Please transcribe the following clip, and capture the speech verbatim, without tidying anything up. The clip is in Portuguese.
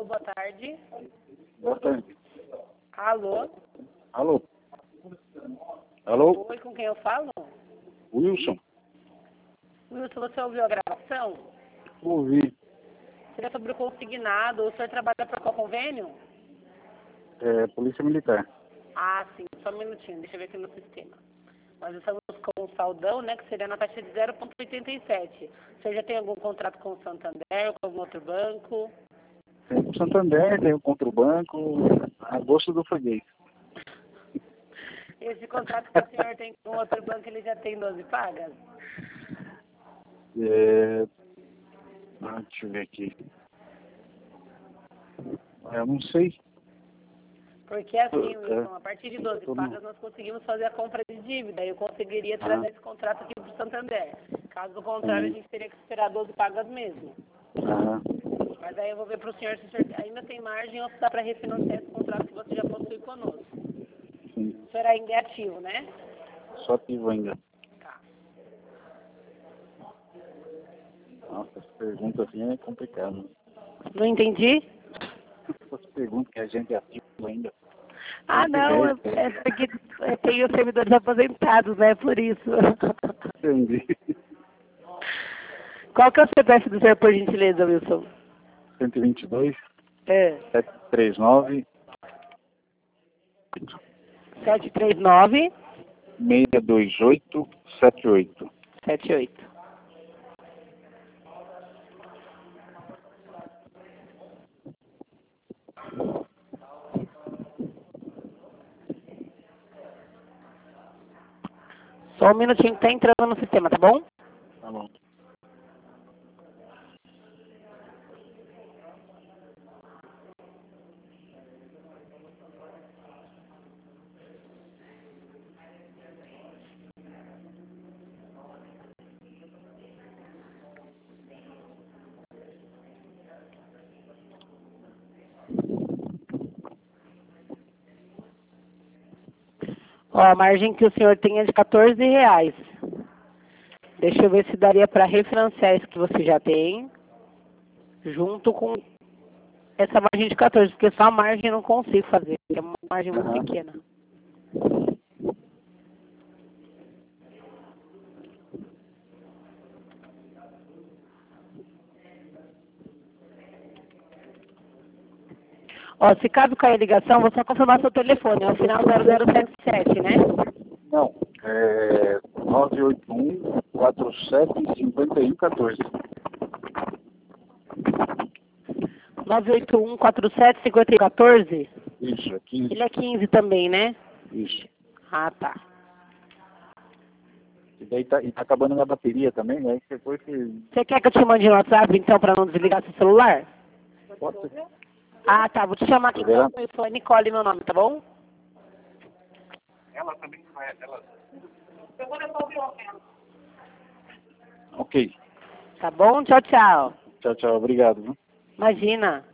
boa tarde. Boa tarde. Alô? Alô? Alô? Oi, com quem eu falo? Wilson? Wilson, você ouviu a gravação? Ouvi. Seria sobre o consignado. O senhor trabalha para qual convênio? É, Polícia Militar. Ah, sim. Só um minutinho. Deixa eu ver aqui no sistema. Nós estamos com um saldão, né, que seria na taxa de zero vírgula oitenta e sete. O senhor já tem algum contrato com o Santander, com algum outro banco? Tem o Santander, tem contra o banco, a gosto do freguês. Esse contrato que o senhor tem com outro banco, ele já tem doze pagas? É... Ah, deixa eu ver aqui. Eu não sei. Porque assim, É, Wilson, a partir de doze pagas nós conseguimos fazer a compra de dívida. Eu conseguiria trazer Ah. esse contrato aqui para o Santander. Caso contrário, a gente teria que esperar doze pagas mesmo. Ah, Mas aí eu vou ver para o senhor se o senhor ainda tem margem ou se dá para refinanciar esse contrato que você já possui conosco. sim. O senhor ainda é ativo, né? Só ativo ainda. Tá. Nossa, essa pergunta assim é complicada. Não entendi? Essas perguntas que a gente é ativo ainda. Ah, não, é, é porque é, tem os servidores aposentados, né? Por isso. Entendi. Qual que é o C P F do senhor, por gentileza, Wilson? cento e vinte e dois, É. setecentos e trinta e nove, sete três nove, seiscentos e vinte e oito, setenta e oito. sete oito. Só um minutinho que tá entrando no sistema, tá bom? Tá bom. Ó, a margem que o senhor tem é de quatorze reais. Deixa eu ver se daria para refinanciar isso que você já tem, junto com essa margem de quatorze, porque só a margem eu não consigo fazer, porque é uma margem muito Aham. pequena. Ó, se caso cair a ligação, vou só confirmar seu telefone, é o final zero zero sete sete, né? Não, é nove oito um, quatro sete, cinco um um, um quatro. nove oito um, quatro sete, cinco um um, um quatro? Isso, é quinze. Ele é quinze também, né? Isso. Ah, tá. E daí tá, e tá acabando minha bateria também, né? Aí depois que... Você quer que eu te mande no WhatsApp, então, para não desligar seu celular? Pode ser. Ah, tá. Vou te chamar aqui. Verá? Então, eu sou a Nicole, meu nome, tá bom? Ela também vai, ela... Ok. Tá bom? Tchau, tchau. Tchau, tchau. Obrigado, viu? Imagina.